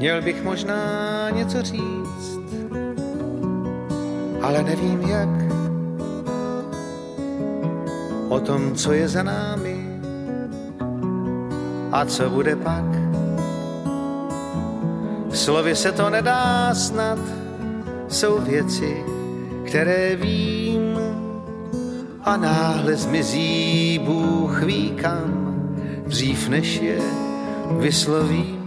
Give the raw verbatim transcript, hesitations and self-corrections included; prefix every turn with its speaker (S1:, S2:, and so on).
S1: Měl bych možná něco říct, ale nevím jak. O tom, co je za námi a co bude pak. Slovy se to nedá snad, jsou věci, které vím a náhle zmizí Bůh ví kam, dřív než je vyslovím.